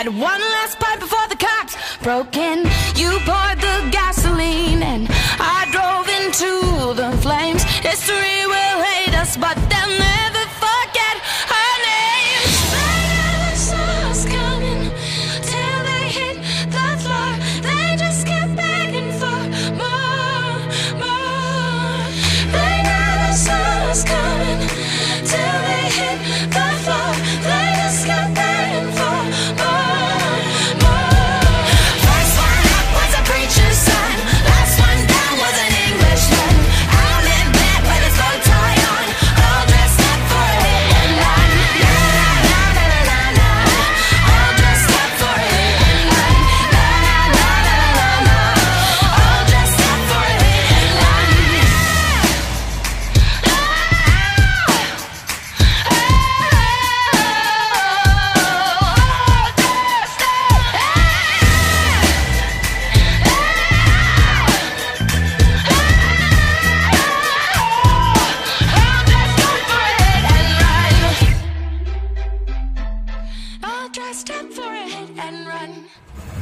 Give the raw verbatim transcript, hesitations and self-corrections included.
had one last pipe before the cops broke in. You poured the gasoline and I drove into the flames. History will hate us, but they'll never forget her name. They never saw us coming till they hit the floor. They just kept begging for more, more. They never saw us coming till they hit the floor. They just kept begging for more, more. First one up was a preacher's son. Last one down was an Englishman. Out in bed with his bow tie on, all dressed up for a hit and run. La la la la la la, all dressed up for a hit and run. La la la la la la, all dressed up for a hit and run. All dressed up for a hit and run.